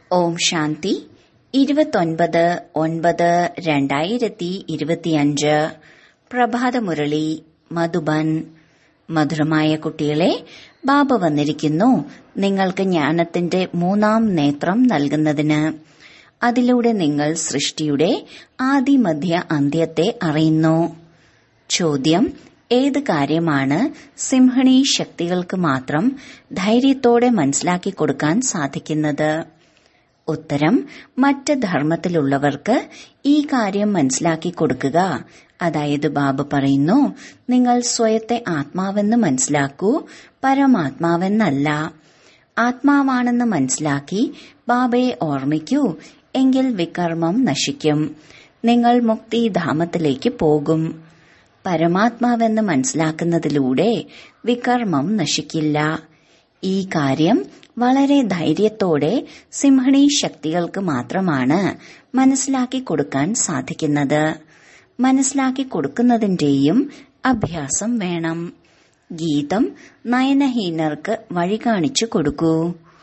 ഓം ശാന്തി 29/9/2025 പ്രഭാതമുരളി മധുബൻ. മധുരമായ കുട്ടികളെ, ബാബ വന്നിരിക്കുന്നു നിങ്ങൾക്ക് ജ്ഞാനത്തിന്റെ 3-ാം നേത്രം നൽകുന്നതിന്. അതിലൂടെ നിങ്ങൾ സൃഷ്ടിയുടെ ആദി മധ്യ അന്ത്യത്തെ അറിയുന്നു. ചോദ്യം: ഏത് കാര്യമാണ് സിംഹണി ശക്തികൾക്ക് മാത്രം ധൈര്യത്തോടെ മനസ്സിലാക്കി കൊടുക്കാൻ സാധിക്കുന്നത്? ഉത്തരം: മറ്റ് ധർമ്മത്തിലുള്ളവർക്ക് ഈ കാര്യം മനസ്സിലാക്കി കൊടുക്കുക. അതായത് ബാബ പറയുന്നു, നിങ്ങൾ സ്വയത്തെ ആത്മാവെന്ന് മനസ്സിലാക്കൂ, പരമാത്മാവെന്നല്ല. ആത്മാവാണെന്ന് മനസ്സിലാക്കി ബാബയെ ഓർമ്മിക്കൂ, എങ്കിൽ വികർമ്മം നശിക്കും. നിങ്ങൾ മുക്തിധാമത്തിലേക്ക് പോകും. പരമാത്മാവെന്ന് മനസ്സിലാക്കുന്നതിലൂടെ വികർമ്മം നശിക്കില്ല. ഈ കാര്യം വളരെ ധൈര്യത്തോടെ സിംഹണി ശക്തികൾക്ക് മാത്രമാണ് മനസ്സിലാക്കി കൊടുക്കാൻ സാധിക്കുന്നത്. മനസ്സിലാക്കി കൊടുക്കുന്നതിന്റെയും അഭ്യാസം വേണം. ഗീതം: നയനഹീനർക്ക് വഴി കാണിച്ചു കൊടുക്കൂ.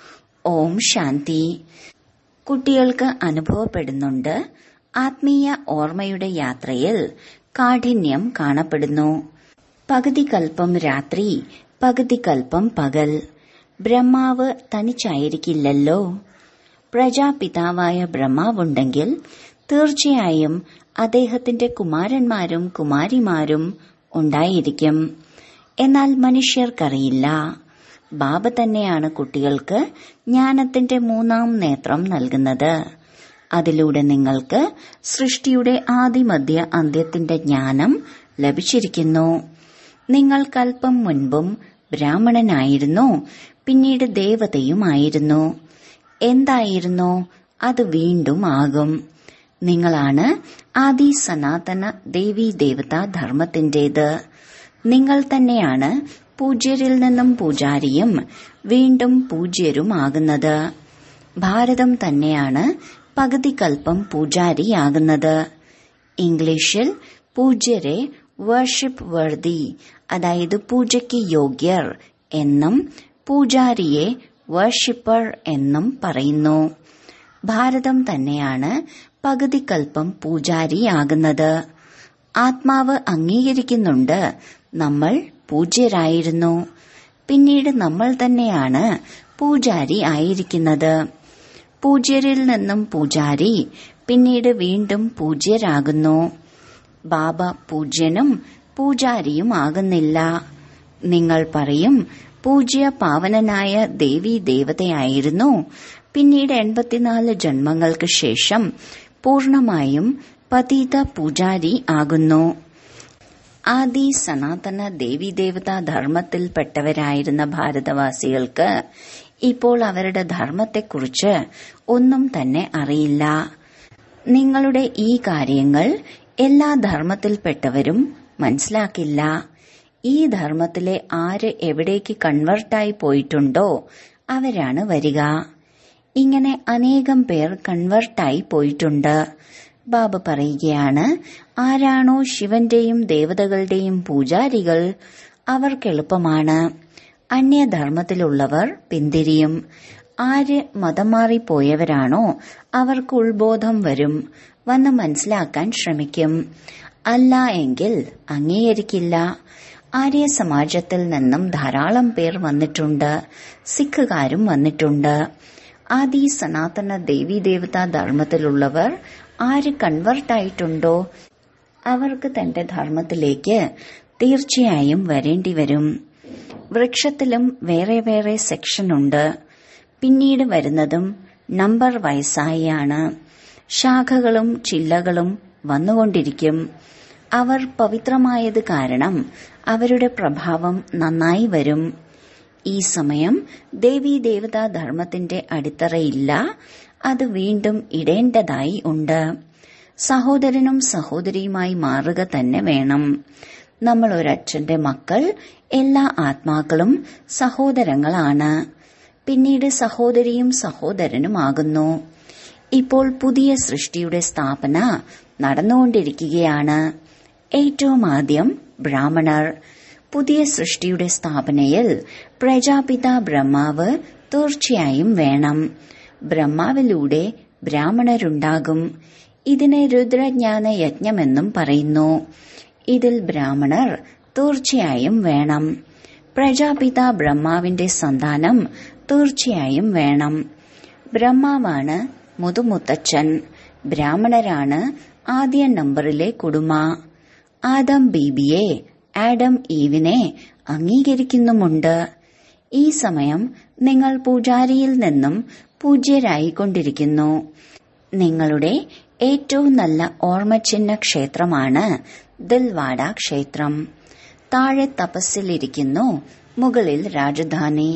ഓം ശാന്തി. കുട്ടികൾക്ക് അനുഭവപ്പെടുന്നുണ്ട്, ആത്മീയ ഓർമ്മയുടെ യാത്രയിൽ കാഠിന്യം കാണപ്പെടുന്നു. പകുതി കൽപ്പം രാത്രി, പകുതി കൽപ്പം പകൽ. ബ്രഹ്മാവ് തനിച്ചായിരിക്കില്ലല്ലോ. പ്രജാപിതാവായ ബ്രഹ്മാവുണ്ടെങ്കിൽ തീർച്ചയായും അദ്ദേഹത്തിന്റെ കുമാരന്മാരും കുമാരിമാരും ഉണ്ടായിരിക്കും. എന്നാൽ മനുഷ്യർക്കറിയില്ല. ബാബ തന്നെയാണ് കുട്ടികൾക്ക് ജ്ഞാനത്തിന്റെ 3-ാം നേത്രം നൽകുന്നത്. അതിലൂടെ നിങ്ങൾക്ക് സൃഷ്ടിയുടെ ആദിമധ്യ അന്ത്യത്തിന്റെ ജ്ഞാനം ലഭിച്ചിരിക്കുന്നു. നിങ്ങൾ കൽപ്പം മുൻപും ബ്രാഹ്മണനായിരുന്നു, പിന്നീട് ദേവതയുമായിരുന്നു. എന്തായിരുന്നോ അത് വീണ്ടും ആകും. നിങ്ങളാണ് ആദി സനാതന ദേവീ ദേവതാ ധർമ്മത്തിന്റേത്. നിങ്ങൾ തന്നെയാണ് പൂജ്യരിൽ നിന്നും പൂജാരിയും വീണ്ടും പൂജ്യരുമാകുന്നത്. ഭാരതം തന്നെയാണ് പകുതി കൽപ്പം പൂജാരിയാകുന്നത്. ഇംഗ്ലീഷിൽ പൂജ്യരെ വർഷിപ്പ് വർതി, അതായത് പൂജയ്ക്ക് യോഗ്യർ എന്നും പൂജാരിയെ വർഷിപ്പർ എന്നും പറയുന്നു. ഭാരതം തന്നെയാണ് പകുതി കൽപ്പം പൂജാരിയാകുന്നത്. ആത്മാവ് അംഗീകരിക്കുന്നുണ്ട്, നമ്മൾ പൂജ്യരായിരുന്നു, പിന്നീട് നമ്മൾ തന്നെയാണ് പൂജാരി ആയിരിക്കുന്നത്. പൂജ്യരിൽ നിന്നും പൂജാരി, പിന്നീട് വീണ്ടും പൂജ്യരാകുന്നു. ബാബ പൂജ്യനും പൂജാരിയും ആകുന്നില്ല. നിങ്ങൾ പറയും, പൂജ്യ പാവനനായ ദേവീ ദേവതയായിരുന്നു, പിന്നീട് 84 ജന്മങ്ങൾക്ക് ശേഷം പൂർണമായും പതിത പൂജാരി ആകുന്നു. ആദി സനാതന ദേവീ ദേവതാ ധർമ്മത്തിൽപ്പെട്ടവരായിരുന്ന ഭാരതവാസികൾക്ക് ഇപ്പോൾ അവരുടെ ധർമ്മത്തെക്കുറിച്ച് ഒന്നും തന്നെ അറിയില്ല. നിങ്ങളുടെ ഈ കാര്യങ്ങൾ എല്ലാ ധർമ്മത്തിൽപ്പെട്ടവരും മനസ്സിലാക്കില്ല. ഈ ധർമ്മത്തിലെ ആര് എവിടേക്ക് കൺവേർട്ടായി പോയിട്ടുണ്ടോ അവരാണ് വരിക. ഇങ്ങനെ അനേകം പേർ കൺവേർട്ടായി പോയിട്ടുണ്ട്. ബാബ പറയുകയാണ്, ആരാണോ ശിവന്റെയും ദേവതകളുടെയും പൂജാരികൾ അവർക്കെളുപ്പമാണ്. അന്യധർമ്മത്തിലുള്ളവർ പിന്തിരിയും. ആര് മതം മാറിപ്പോയവരാണോ അവർക്ക് ഉത്ബോധം വരും, വന്ന് മനസ്സിലാക്കാൻ ശ്രമിക്കും. അല്ല എങ്കിൽ അംഗീകരിക്കില്ല. ആര്യ സമാജത്തിൽ നിന്നും ധാരാളം പേർ വന്നിട്ടുണ്ട്, സിഖുകാരും വന്നിട്ടുണ്ട്. ആദി സനാതന ദേവീ ദേവതാ ധർമ്മത്തിലുള്ളവർ ആര് കൺവേർട്ടായിട്ടുണ്ടോ അവർക്ക് തന്റെ ധർമ്മത്തിലേക്ക് തീർച്ചയായും വരേണ്ടി വരും. വൃക്ഷത്തിലും വേറെ വേറെ സെക്ഷനുണ്ട്. പിന്നീട് വരുന്നതും നമ്പർ വയസ്സായാണ്. ശാഖകളും ചില്ലകളും വന്നുകൊണ്ടിരിക്കും. അവർ പവിത്രമായത് കാരണം അവരുടെ പ്രഭാവം നന്നായി വരും. ഈ സമയം ദേവീ ദേവതാ ധർമ്മത്തിന്റെ അടിത്തറയില്ല, അത് വീണ്ടും ഇടേണ്ടതായി ഉണ്ട്. സഹോദരനും സഹോദരിയുമായി മാറുക തന്നെ വേണം. നമ്മൾ ഒരച്ഛന്റെ മക്കൾ, എല്ലാ ആത്മാക്കളും സഹോദരങ്ങളാണ്. പിന്നീട് സഹോദരിയും സഹോദരനുമാകുന്നു. ഇപ്പോൾ പുതിയ സൃഷ്ടിയുടെ സ്ഥാപന നടന്നുകൊണ്ടിരിക്കുകയാണ്. ഏറ്റവും ആദ്യം ബ്രാഹ്മണർ. പുതിയ സൃഷ്ടിയുടെ സ്ഥാപനയിൽ പ്രജാപിത ബ്രഹ്മാവ് തീർച്ചയായും വേണം. ബ്രഹ്മാവിലൂടെ ബ്രാഹ്മണരുണ്ടാകും. ഇതിനെ രുദ്രജ്ഞാന യജ്ഞമെന്നും പറയുന്നു. ഇതിൽ ബ്രാഹ്മണർ തീർച്ചയായും വേണം. പ്രജാപിത ബ്രഹ്മാവിന്റെ സന്താനം തീർച്ചയായും വേണം. ബ്രഹ്മാവാണ് മുതുമുത്തച്ഛൻ. ബ്രാഹ്മണരാണ് ആദ്യ നമ്പറിലെ കുടുംബ. ആദം ബീബിയെ, ആഡം ഈവിനെ അംഗീകരിക്കുന്നുമുണ്ട്. ഈ സമയം നിങ്ങൾ പൂജാരിയിൽ നിന്നും പൂജ്യരായിക്കൊണ്ടിരിക്കുന്നു. നിങ്ങളുടെ ഏറ്റവും നല്ല ഓർമ്മചിഹ്ന ക്ഷേത്രമാണ് ദിൽവാഡ ക്ഷേത്രം. താഴെ തപസ്സിലിരിക്കുന്നു, മുകളിൽ രാജധാനി.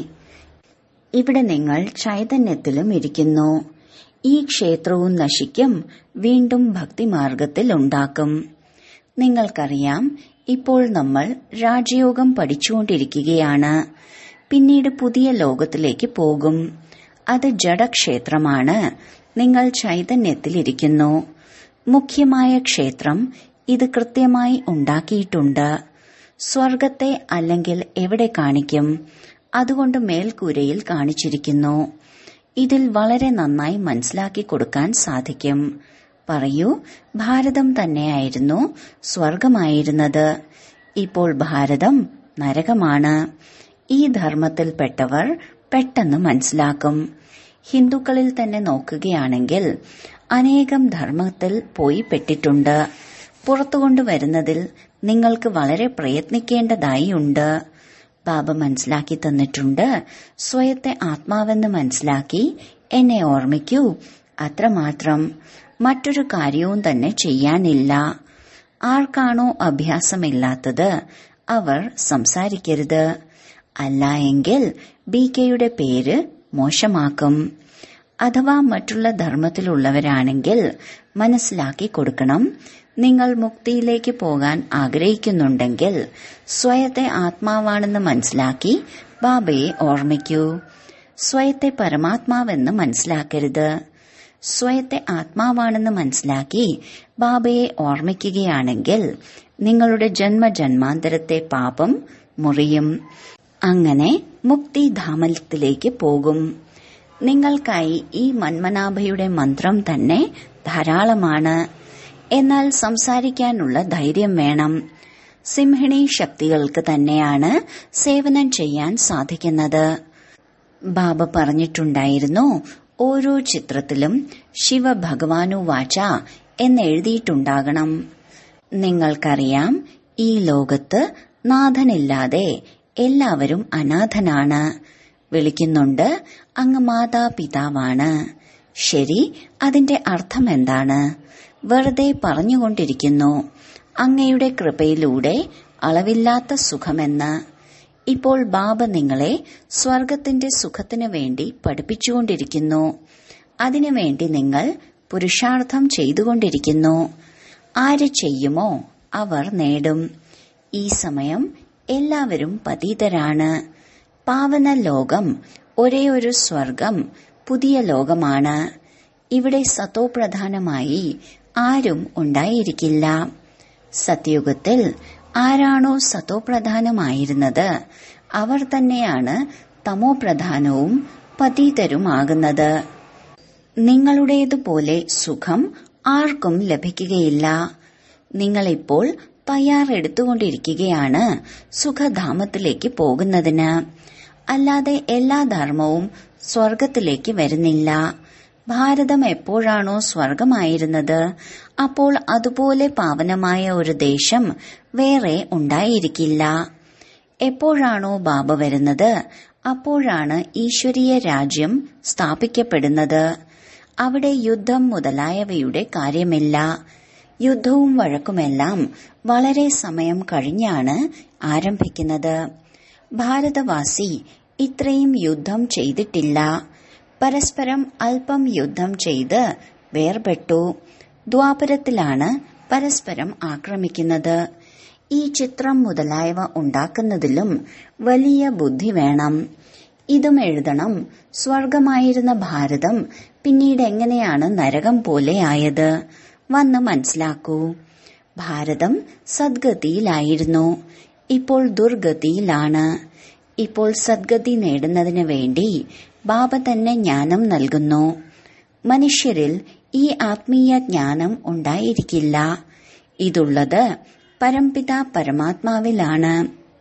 ഇവിടെ നിങ്ങൾ ചൈതന്യത്തിലും ഇരിക്കുന്നു. ഈ ക്ഷേത്രവും നശിക്കും, വീണ്ടും ഭക്തിമാർഗത്തിൽ ഉണ്ടാക്കും. നിങ്ങൾക്കറിയാം, ഇപ്പോൾ നമ്മൾ രാജയോഗം പഠിച്ചുകൊണ്ടിരിക്കുകയാണ്. പിന്നീട് പുതിയ ലോകത്തിലേക്ക് പോകും. അത് ജഡക്ഷേത്രമാണ്. നിങ്ങൾ ചൈതന്യത്തിലിരിക്കുന്നു. മുഖ്യമായ ക്ഷേത്രം ഇത് കൃത്യമായി ഉണ്ടാക്കിയിട്ടുണ്ട്. സ്വർഗത്തെ അല്ലെങ്കിൽ എവിടെ കാണിക്കും? അതുകൊണ്ട് മേൽക്കൂരയിൽ കാണിച്ചിരിക്കുന്നു. ഇതിൽ വളരെ നന്നായി മനസ്സിലാക്കി കൊടുക്കാൻ സാധിക്കും. പറയൂ, ഭാരതം തന്നെയായിരുന്നു സ്വർഗമായിരുന്നത്. ഇപ്പോൾ ഭാരതം നരകമാണ്. ഈ ധർമ്മത്തിൽപ്പെട്ടവർ പെട്ടെന്ന് മനസ്സിലാക്കും. ഹിന്ദുക്കളിൽ തന്നെ നോക്കുകയാണെങ്കിൽ അനേകം ധർമ്മത്തിൽ പോയി പെട്ടിട്ടുണ്ട്. പുറത്തുകൊണ്ടുവരുന്നതിൽ നിങ്ങൾക്ക് വളരെ പ്രയത്നിക്കേണ്ടതായി ഉണ്ട്. ബാബ മനസ്സിലാക്കി തന്നിട്ടുണ്ട്. സ്വയത്തെ ആത്മാവെന്ന് മനസ്സിലാക്കി എന്നെ ഓർമ്മിക്കൂ, അത്രമാത്രം. മറ്റൊരു കാര്യവും തന്നെ ചെയ്യാനില്ല. ആർക്കാണോ അഭ്യാസമില്ലാത്തത് അവർ സംസാരിക്കരുത്. അല്ല എങ്കിൽ ബികെയുടെ പേര് മോശമാക്കും. അഥവാ മറ്റുള്ള ധർമ്മത്തിലുള്ളവരാണെങ്കിൽ മനസ്സിലാക്കി കൊടുക്കണം. നിങ്ങൾ മുക്തിയിലേക്ക് പോകാൻ ആഗ്രഹിക്കുന്നുണ്ടെങ്കിൽ സ്വയത്തെ ആത്മാവാണെന്ന് മനസ്സിലാക്കി ബാബയെ ഓർമ്മിക്കൂ. സ്വയത്തെ പരമാത്മാവെന്ന് മനസ്സിലാക്കരുത്. സ്വയത്തെ ആത്മാവാണെന്ന് മനസ്സിലാക്കി ബാബയെ ഓർമ്മിക്കുകയാണെങ്കിൽ നിങ്ങളുടെ ജന്മജന്മാന്തരത്തെ പാപം മുറിയും. അങ്ങനെ മുക്തിധാമത്തിലേക്ക് പോകും. നിങ്ങൾക്കായി ഈ മന്മനാഭയുടെ മന്ത്രം തന്നെ ധാരാളമാണ്. എന്നാൽ സംസാരിക്കാനുള്ള ധൈര്യം വേണം. സിംഹിണി ശക്തികൾക്ക് തന്നെയാണ് സേവനം ചെയ്യാൻ സാധിക്കുന്നത്. ബാബ പറഞ്ഞിട്ടുണ്ടായിരുന്നു, ഓരോ ചിത്രത്തിലും ശിവഭഗവാനു വാച എന്നെഴുതിയിട്ടുണ്ടാകണം. നിങ്ങൾക്കറിയാം, ഈ ലോകത്ത് നാഥനില്ലാതെ എല്ലാവരും അനാഥനാണ്. വിളിക്കുന്നുണ്ട്, അങ്ങ് മാതാപിതാവാണ്. ശരി, അതിന്റെ അർത്ഥം എന്താണ്? വെറുതെ പറഞ്ഞുകൊണ്ടിരിക്കുന്നു, അങ്ങയുടെ കൃപയിലൂടെ അളവില്ലാത്ത സുഖമെന്ന്. ഇപ്പോൾ ബാബ നിങ്ങളെ സ്വർഗത്തിന്റെ സുഖത്തിനു വേണ്ടി പഠിപ്പിച്ചുകൊണ്ടിരിക്കുന്നു. അതിനുവേണ്ടി നിങ്ങൾ പുരുഷാർത്ഥം ചെയ്തുകൊണ്ടിരിക്കുന്നു. ആര് ചെയ്യുമോ അവർ നേടും. ഈ സമയം എല്ലാവരും പതീതരാണ്. പാവന ലോകം ഒരേയൊരു സ്വർഗം, പുതിയ ലോകമാണ്. ഇവിടെ സതോപ്രധാനമായി ആരും ഉണ്ടായിരിക്കില്ല. സത്യുഗത്തിൽ ആരാണോ സതോപ്രധാനമായിരുന്നത് അവർ തന്നെയാണ് തമോപ്രധാനവും പതീതരുമാകുന്നത്. നിങ്ങളുടേതുപോലെ സുഖം ആർക്കും ലഭിക്കുകയില്ല. നിങ്ങളിപ്പോൾ തയ്യാറെടുത്തുകൊണ്ടിരിക്കുകയാണ് സുഖധാമത്തിലേക്ക് പോകുന്നതിന്. അല്ലാതെ എല്ലാ ധർമ്മവും സ്വർഗത്തിലേക്ക് വരുന്നില്ല. ഭാരതം എപ്പോഴാണോ സ്വർഗമായിരുന്നത് അപ്പോൾ അതുപോലെ പാവനമായ ഒരു ദേശം വേറെ ഉണ്ടായിരിക്കില്ല. എപ്പോഴാണോ ബാബ വരുന്നത് അപ്പോഴാണ് ഈശ്വരീയ രാജ്യം സ്ഥാപിക്കപ്പെടുന്നത്. അവിടെ യുദ്ധം മുതലായവയുടെ കാര്യമില്ല. യുദ്ധവും വഴക്കുമെല്ലാം വളരെ സമയം കഴിഞ്ഞാണ് ആരംഭിക്കുന്നത്. ഭാരതവാസി ഇത്രയും യുദ്ധം ചെയ്തിട്ടില്ല. പരസ്പരം അല്പം യുദ്ധം ചെയ്ത് വേർപെട്ടു. ദ്വാപരത്തിലാണ് പരസ്പരം ആക്രമിക്കുന്നത്. ഈ ചിത്രം മുതലായവ ഉണ്ടാക്കുന്നതിലും വലിയ ബുദ്ധി വേണം. ഇതും എഴുതണം, സ്വർഗമായിരുന്ന ഭാരതം പിന്നീട് എങ്ങനെയാണ് നരകം പോലെ ആയത്. വന്ന് മനസ്സിലാക്കൂ. ഭാരതം സദ്ഗതിയിലായിരുന്നു, ഇപ്പോൾ ദുർഗതിയിലാണ്. ഇപ്പോൾ സദ്ഗതി നേടുന്നതിന് വേണ്ടി ബാബ തന്നെ ജ്ഞാനം നൽകുന്നു. മനുഷ്യരിൽ ഈ ആത്മീയ ജ്ഞാനം ഉണ്ടായിരിക്കില്ല. ഇതുള്ളത് പരംപിത പരമാത്മാവിലാണ്.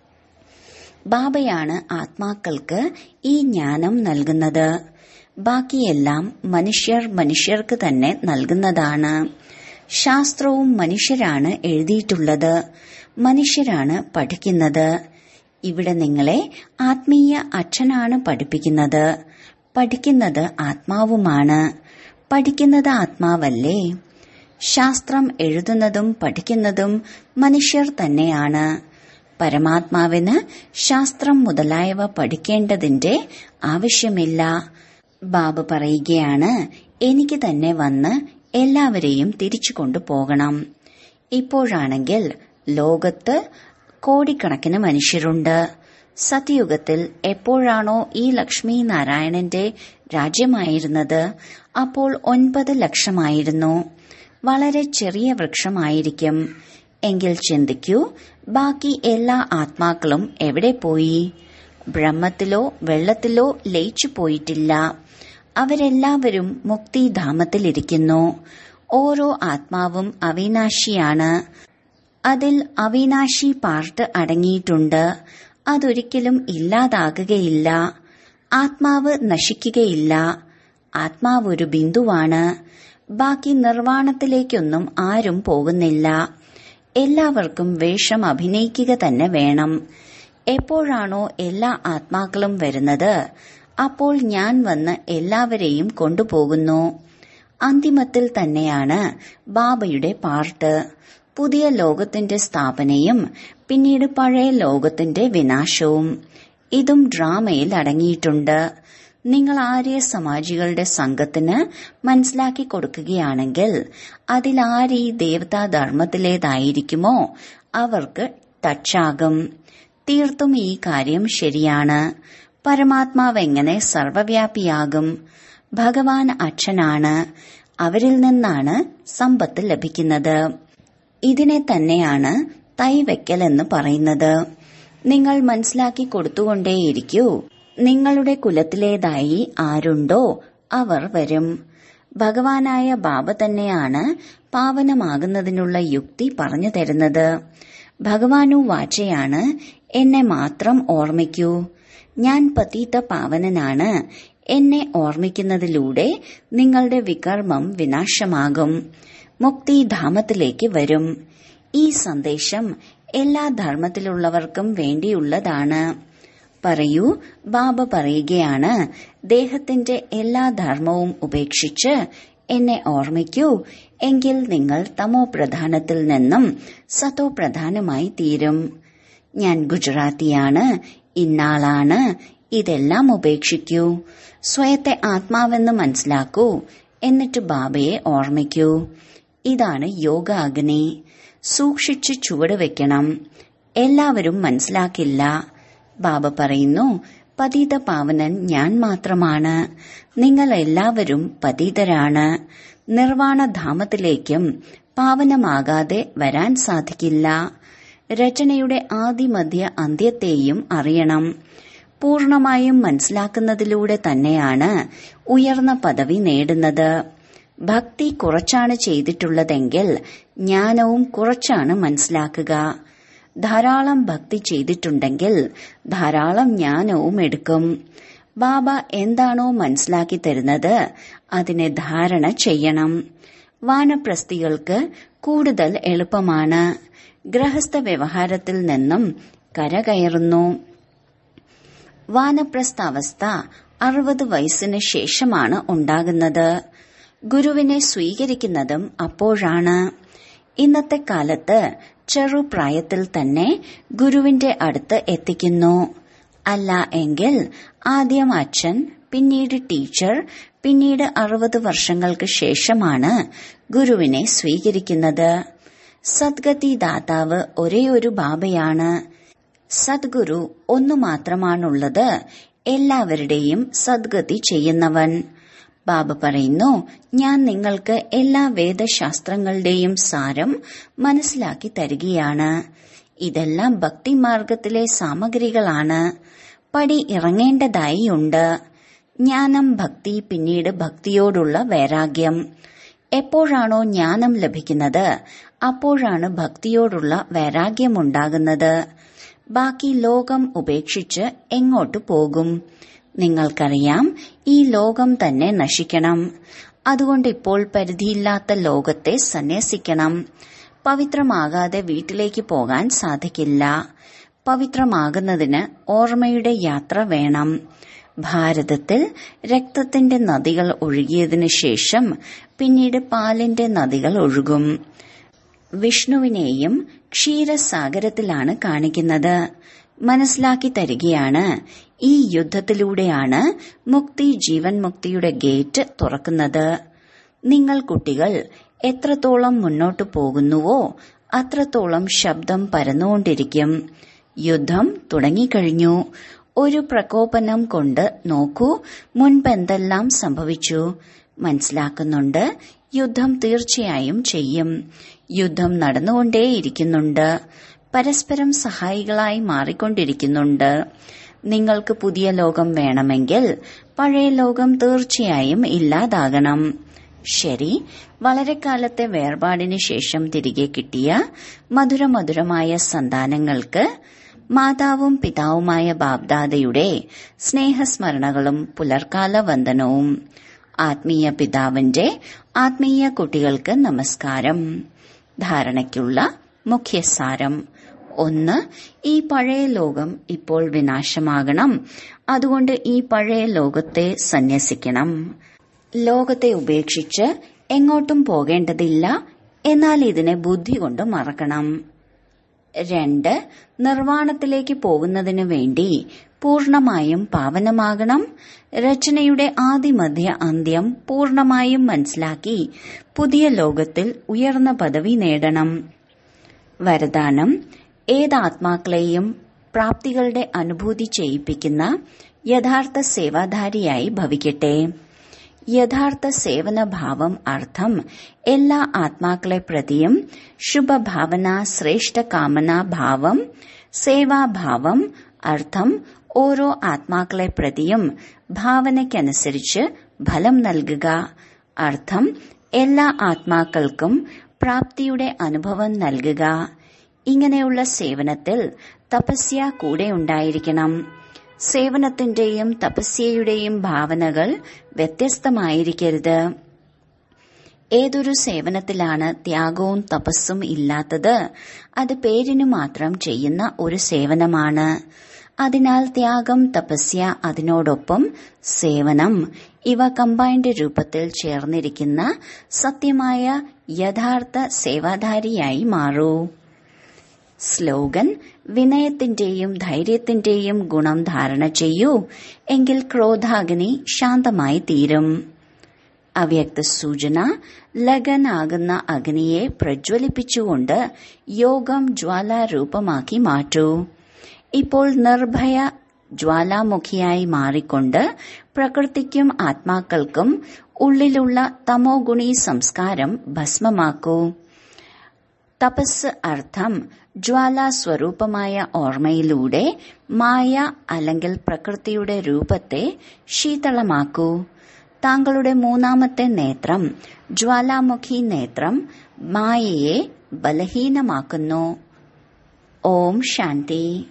ബാബയാണ് ആത്മാക്കൾക്ക് ഈ ജ്ഞാനം നൽകുന്നത്. ബാക്കിയെല്ലാം മനുഷ്യർക്ക് തന്നെ നൽകുന്നതാണ്. ശാസ്ത്രവും മനുഷ്യരാണ് എഴുതിയിട്ടുള്ളത്, മനുഷ്യരാണ് പഠിക്കുന്നത്. ഇവിടെ നിങ്ങളെ ആത്മീയ അച്ഛനാണ് പഠിപ്പിക്കുന്നത്. പഠിക്കുന്നത് ആത്മാവുമാണ്. പഠിക്കുന്നത് ആത്മാവല്ലേ? ശാസ്ത്രം എഴുതുന്നതും പഠിക്കുന്നതും മനുഷ്യർ തന്നെയാണ്. പരമാത്മാവിന് ശാസ്ത്രം മുതലായവ പഠിക്കേണ്ടതിന്റെ ആവശ്യമില്ല. ബാബ പറയുകയാണ്, എനിക്ക് തന്നെ വന്ന് എല്ലാവരെയും തിരിച്ചു കൊണ്ടുപോകണം. ഇപ്പോഴാണെങ്കിൽ ലോകത്ത് കോടിക്കണക്കിന് മനുഷ്യരുണ്ട്. സത്യയുഗത്തിൽ എപ്പോഴാണോ ഈ ലക്ഷ്മി നാരായണന്റെ രാജ്യമായിരുന്നത് അപ്പോൾ 9 ലക്ഷമായിരുന്നു. വളരെ ചെറിയ വൃക്ഷമായിരിക്കും. എങ്കിൽ ചിന്തിക്കൂ, ബാക്കി എല്ലാ ആത്മാക്കളും എവിടെ പോയി? ബ്രഹ്മത്തിലോ വെള്ളത്തിലോ ലയിച്ചു പോയിട്ടില്ല. അവരെല്ലാവരും മുക്തിധാമത്തിലിരിക്കുന്നു. ഓരോ ആത്മാവും അവിനാശിയാണ്. അതിൽ അവിനാശി പാർട്ട് അടങ്ങിയിട്ടുണ്ട്. അതൊരിക്കലും ഇല്ലാതാകുകയില്ല. ആത്മാവ് നശിക്കുകയില്ല. ആത്മാവ് ഒരു ബിന്ദുവാണ്. ബാക്കി നിർവാണത്തിലേക്കൊന്നും ആരും പോകുന്നില്ല. എല്ലാവർക്കും വേഷം അഭിനയിക്കുക തന്നെ വേണം. എപ്പോഴാണോ എല്ലാ ആത്മാക്കളും വരുന്നത് അപ്പോൾ ഞാൻ വന്ന് എല്ലാവരെയും കൊണ്ടുപോകുന്നു. അന്തിമത്തിൽ തന്നെയാണ് ബാബയുടെ പാർട്ട്. പുതിയ ലോകത്തിന്റെ സ്ഥാപനയും പിന്നീട് പഴയ ലോകത്തിന്റെ വിനാശവും. ഇതും ഡ്രാമയിൽ അടങ്ങിയിട്ടുണ്ട്. നിങ്ങൾ ആര്യ സമാജികളുടെ സംഘത്തിന് മനസ്സിലാക്കി കൊടുക്കുകയാണെങ്കിൽ അതിലാരീ ദേവതാ ധർമ്മത്തിലേതായിരിക്കുമോ അവർക്ക് ടച്ചാകും. തീർത്തും ഈ കാര്യം ശരിയാണ്. പരമാത്മാവ് എങ്ങനെ സർവവ്യാപിയാകും? ഭഗവാൻ അച്ഛനാണ്. അവരിൽ നിന്നാണ് സമ്പത്ത് ലഭിക്കുന്നത്. ഇതിനെ തന്നെയാണ് തൈവയ്ക്കൽ എന്ന് പറയുന്നത്. നിങ്ങൾ മനസ്സിലാക്കി കൊടുത്തുകൊണ്ടേയിരിക്കൂ. നിങ്ങളുടെ കുലത്തിലേതായി ആരുണ്ടോ അവർ വരും. ഭഗവാനായ ബാബ തന്നെയാണ് പാവനമാകുന്നതിനുള്ള യുക്തി പറഞ്ഞു തരുന്നത്. ഭഗവാനു വാചയാണ്, എന്നെ മാത്രം ഓർമ്മിക്കൂ. ഞാൻ പതീത പാവനനാണ്. എന്നെ ഓർമ്മിക്കുന്നതിലൂടെ നിങ്ങളുടെ വികർമ്മം വിനാശമാകും. മുക്തിധാമത്തിലേക്ക് വരും. ഈ സന്ദേശം എല്ലാ ധർമ്മത്തിലുള്ളവർക്കും വേണ്ടിയുള്ളതാണ്. പറയൂ, ബാബ പറയുകയാണ്, ദേഹത്തിന്റെ എല്ലാ ധർമ്മവും ഉപേക്ഷിച്ച് എന്നെ ഓർമ്മിക്കൂ. എങ്കിൽ നിങ്ങൾ തമോ പ്രധാനത്തിൽ നിന്നും സതോ പ്രധാനമായി തീരും. ഞാൻ ഗുജറാത്തിയാണ്, ഇന്നാളാണ്, ഇതെല്ലാം ഉപേക്ഷിക്കൂ. സ്വയത്തെ ആത്മാവെന്ന് മനസ്സിലാക്കൂ. എന്നിട്ട് ബാബയെ ഓർമ്മിക്കൂ. ഇതാണ് യോഗ അഗ്നി. സൂക്ഷിച്ച് ചുവട് വെക്കണം. എല്ലാവരും മനസ്സിലാക്കില്ല. ബാബ പറയുന്നു, പതിത പാവനൻ ഞാൻ മാത്രമാണ്. നിങ്ങൾ എല്ലാവരും പതിതരാണ്. നിർവാണധാമത്തിലേക്കും പാവനമാകാതെ വരാൻ സാധിക്കില്ല. രചനയുടെ ആദിമധ്യ അന്ത്യത്തെയും അറിയണം. പൂർണമായും മനസ്സിലാക്കുന്നതിലൂടെ തന്നെയാണ് ഉയർന്ന പദവി നേടുന്നത്. ഭക്തി കുറച്ചാണ് ചെയ്തിട്ടുള്ളതെങ്കിൽ ജ്ഞാനവും കുറച്ചാണ് മനസ്സിലാക്കുക. ധാരാളം ഭക്തി ചെയ്തിട്ടുണ്ടെങ്കിൽ ധാരാളം ജ്ഞാനവും എടുക്കും. ബാബ എന്താണോ മനസ്സിലാക്കി തരുന്നത് അതിനെ ധാരണ ചെയ്യണം. വാനപ്രസ്ഥികൾക്ക് കൂടുതൽ എളുപ്പമാണ്. ഗൃഹസ്ഥ വ്യവഹാരത്തിൽ നിന്നും കരകയറുന്നു. വാനപ്രസ്ഥാവസ്ഥ 60 വയസ്സിന് ശേഷമാണ് ഉണ്ടാകുന്നത്. ഗുരുവിനെ സ്വീകരിക്കുന്നതും അപ്പോഴാണ്. ഇന്നത്തെ കാലത്ത് ചെറുപ്രായത്തിൽ തന്നെ ഗുരുവിന്റെ അടുത്ത് എത്തിക്കുന്നു. അല്ല എങ്കിൽ ആദ്യം അച്ഛൻ, പിന്നീട് ടീച്ചർ, പിന്നീട് 60 വർഷങ്ങൾക്ക് ശേഷമാണ് ഗുരുവിനെ സ്വീകരിക്കുന്നത്. സദ്ഗതി ദാതാവ് ഒരേയൊരു ബാബയാണ്. സദ്ഗുരു ഒന്നു മാത്രമാണുള്ളത്, എല്ലാവരുടെയും സദ്ഗതി ചെയ്യുന്നവൻ. ബാബ പറയുന്നു, ഞാൻ നിങ്ങൾക്ക് എല്ലാ വേദശാസ്ത്രങ്ങളുടെയും സാരം മനസ്സിലാക്കി തരികയാണ്. ഇതെല്ലാം ഭക്തിമാർഗത്തിലെ സാമഗ്രികളാണ്. പടി ഇറങ്ങേണ്ടതായി ഉണ്ട്. ജ്ഞാനം, ഭക്തി, പിന്നീട് ഭക്തിയോടുള്ള വൈരാഗ്യം. എപ്പോഴാണോ ജ്ഞാനം ലഭിക്കുന്നത് അപ്പോഴാണ് ഭക്തിയോടുള്ള വൈരാഗ്യമുണ്ടാകുന്നത്. ബാക്കി ലോകം ഉപേക്ഷിച്ച് എങ്ങോട്ട് പോകും? നിങ്ങൾക്കറിയാം, ഈ ലോകം തന്നെ നശിക്കണം. അതുകൊണ്ട് ഇപ്പോൾ പരിധിയില്ലാത്ത ലോകത്തെ സന്യസിക്കണം. പവിത്രമാകാതെ വീട്ടിലേക്ക് പോകാൻ സാധിക്കില്ല. പവിത്രമാകുന്നതിന് ഓർമ്മയുടെ യാത്ര വേണം. ഭാരതത്തിൽ രക്തത്തിന്റെ നദികൾ ഒഴുകിയതിനു ശേഷം പിന്നീട് പാലിന്റെ നദികൾ ഒഴുകും. വിഷ്ണുവിനെയും ക്ഷീരസാഗരത്തിലാണ് കാണിക്കുന്നത്. മനസ്സിലാക്കി തരികയാണ്, ഈ യുദ്ധത്തിലൂടെയാണ് മുക്തി, ജീവൻ മുക്തിയുടെ ഗേറ്റ് തുറക്കുന്നത്. നിങ്ങൾ കുട്ടികൾ എത്രത്തോളം മുന്നോട്ടു പോകുന്നുവോ അത്രത്തോളം ശബ്ദം പരന്നുകൊണ്ടിരിക്കും. യുദ്ധം തുടങ്ങിക്കഴിഞ്ഞു. ഒരു പ്രകോപനം കൊണ്ട് നോക്കൂ മുൻപെന്തെല്ലാം സംഭവിച്ചു. മനസ്സിലാക്കുന്നുണ്ട്, യുദ്ധം തീർച്ചയായും ചെയ്യും. യുദ്ധം നടന്നുകൊണ്ടേയിരിക്കുന്നുണ്ട്. പരസ്പരം സഹായികളായി മാറിക്കൊണ്ടിരിക്കുന്നുണ്ട്. നിങ്ങൾക്ക് പുതിയ ലോകം വേണമെങ്കിൽ പഴയ ലോകം തീർച്ചയായും ഇല്ലാതാകണം. ശരി, വളരെ കാലത്തെ വേർപാടിന് ശേഷം തിരികെ കിട്ടിയ മധുരമധുരമായ സന്താനങ്ങൾക്ക് മാതാവും പിതാവുമായ ബാബ്ദാദയുടെ സ്നേഹസ്മരണകളും പുലർക്കാല വന്ദനവും. ആത്മീയ പിതാവിന്റെ ആത്മീയ കുട്ടികൾക്ക് നമസ്കാരം. ധാരണയ്ക്കുള്ള മുഖ്യസാരം: 1. ഈ പഴയ ലോകം ഇപ്പോൾ വിനാശമാകണം. അതുകൊണ്ട് ഈ പഴയ ലോകത്തെ സന്യസിക്കണം. ലോകത്തെ ഉപേക്ഷിച്ച് എങ്ങോട്ടും പോകേണ്ടതില്ല. എന്നാൽ ഇതിനെ ബുദ്ധി കൊണ്ട് മറക്കണം. 2. നിർവാണത്തിലേക്ക് പോകുന്നതിനു വേണ്ടി പൂർണമായും പാവനമാകണം. രചനയുടെ ആദിമധ്യ അന്ത്യം പൂർണമായും മനസ്സിലാക്കി പുതിയ ലോകത്തിൽ ഉയർന്ന പദവി നേടണം. വരദാനം: ഏതാത്മാക്കളെയും പ്രാപ്തികളുടെ അനുഭൂതി ചെയ്യിപ്പിക്കുന്ന യഥാർത്ഥ സേവാധാരിയായി ഭവിക്കട്ടെ. യഥാർത്ഥ സേവനഭാവം അർത്ഥം എല്ലാ ആത്മാക്കളെ പ്രതിയും ശുഭഭാവന, ശ്രേഷ്ഠ കാമന ഭാവം. സേവാഭാവം അർത്ഥം ഓരോ ആത്മാക്കളെ പ്രതിയും ഭാവനയ്ക്കനുസരിച്ച് ഫലം നൽകുക. അർത്ഥം എല്ലാ ആത്മാക്കൾക്കും പ്രാപ്തിയുടെ അനുഭവം നൽകുക. ഇങ്ങനെയുള്ള സേവനത്തിൽ തപസ്യ കൂടെ ഉണ്ടായിരിക്കണം. സേവനത്തിന്റെയും തപസ്യയുടെയും ഭാവനകൾ വ്യത്യസ്തമായിരിക്കരുത്. ഏതൊരു സേവനത്തിലാണ് ത്യാഗവും തപസ്സും ഇല്ലാത്തത് അത് പേരിനു മാത്രം ചെയ്യുന്ന ഒരു സേവനമാണ്. അതിനാൽ ത്യാഗം, തപസ്യ, അതിനോടൊപ്പം സേവനം ഇവ കമ്പൈൻഡ് രൂപത്തിൽ ചേർന്നിരിക്കുന്ന സത്യമായ യഥാർത്ഥ സേവാധാരിയായി മാറൂ. സ്ലോഗൻ: വിനയത്തിന്റെയും ധൈര്യത്തിന്റെയും ഗുണം ധാരണ ചെയ്യൂ, എങ്കിൽ ക്രോധാഗ്നി ശാന്തമായി തീരും. അവ്യക്ത സൂചന: ലഗനാകുന്ന അഗ്നിയെ പ്രജ്വലിപ്പിച്ചുകൊണ്ട് യോഗം ജ്വാലാരൂപമാക്കി മാറ്റൂ. ഇപ്പോൾ നിർഭയ ജ്വാലാമുഖിയായി മാറിക്കൊണ്ട് പ്രകൃതിക്കും ആത്മാക്കൾക്കും ഉള്ളിലുള്ള തമോ ഗുണി സംസ്കാരം ഭസ്മമാക്കൂ. തപസ് അർത്ഥം ജ്വാലാസ്വരൂപമായ ഓർമ്മയിലൂടെ മായ അല്ലെങ്കിൽ പ്രകൃതിയുടെ രൂപത്തെ ശീതളമാക്കൂ. താങ്കളുടെ മൂന്നാമത്തെ നേത്രം, ജ്വാലാമുഖി നേത്രം, മായയെ ബലഹീനമാക്കുന്നു. ഓം ശാന്തി.